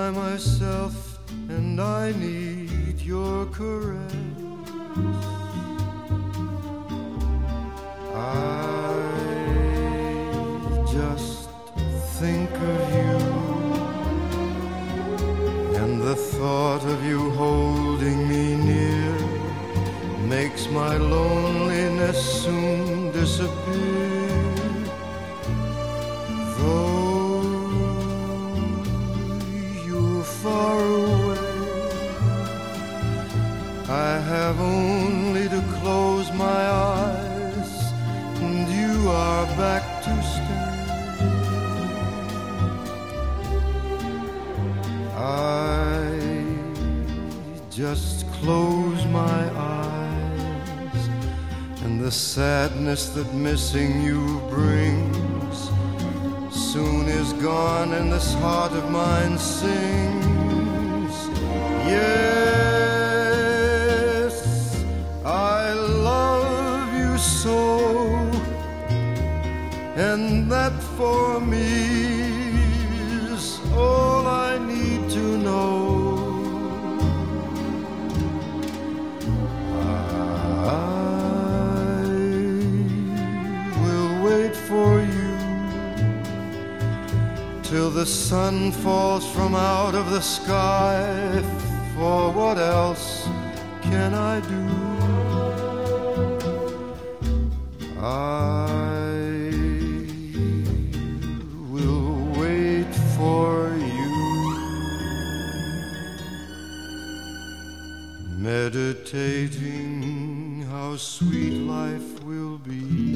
by myself and I need your caress. I just think of you, and the thought of you holding me near makes my loneliness soon disappear. Though you're far away, I have only to close my eyes and you are back to stay. I just close my eyes, and the sadness that missing you brings soon is gone, and this heart of mine sings. Yes, I love you so, and that for me is all I need to know. I will wait for you till the sun falls from out of the sky, for what else can I do? I will wait for you, meditating how sweet life will be